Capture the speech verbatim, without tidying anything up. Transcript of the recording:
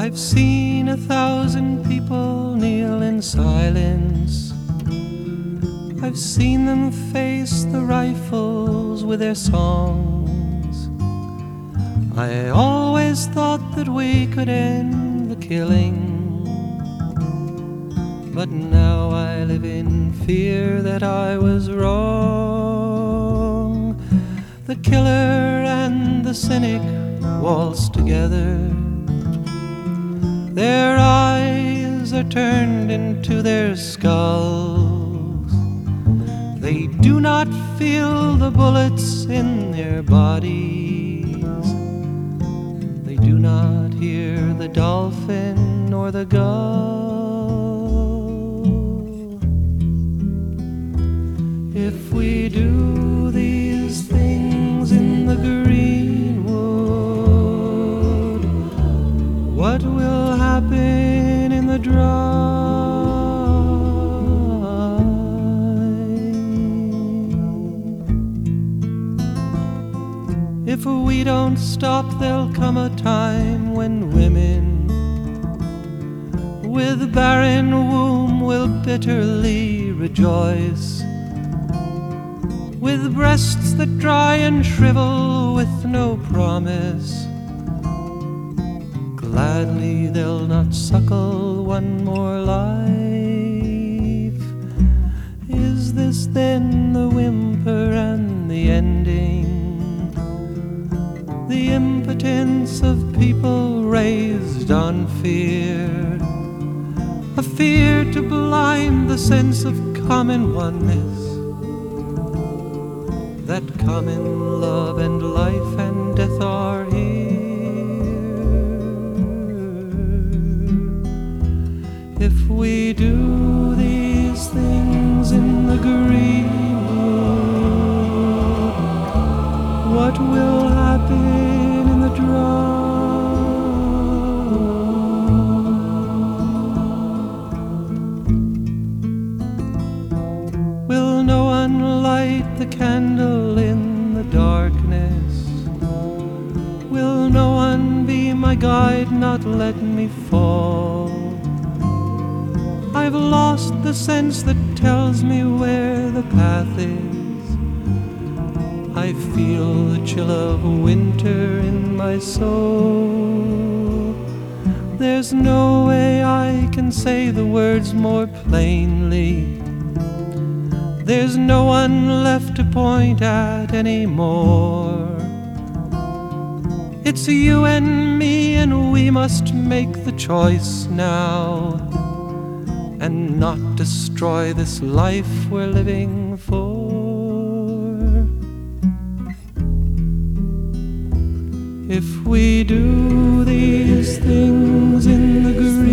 I've seen a thousand people kneel in silence. I've seen them face the rifles with their songs. I always thought that we could end the killing, but now I live in fear that I was wrong. The killer and the cynic waltz together. Their eyes are turned into their skulls. They do not feel the bullets in their bodies. They do not hear the dolphin nor the gull. If we do these things in the greenwood, what will happen in the dry? If we don't stop, there'll come a time when women with barren womb will bitterly rejoice, with breasts that dry and shrivel with no promise. Gladly they'll not suckle one more life. Is this then the whimper and the ending? The impotence of people raised on fear, a fear to blind the sense of common oneness, that common love and life and death are here. If we do these things in the greenwood, what will happen in the dry? Will no one light the candle in the darkness? Will no one be my guide, not let me fall? I've lost the sense that tells me where the path is. I feel the chill of winter in my soul. There's no way I can say the words more plainly. There's no one left to point at anymore. It's you and me, and we must make the choice now, and not destroy this life we're living for. If we do these things in the green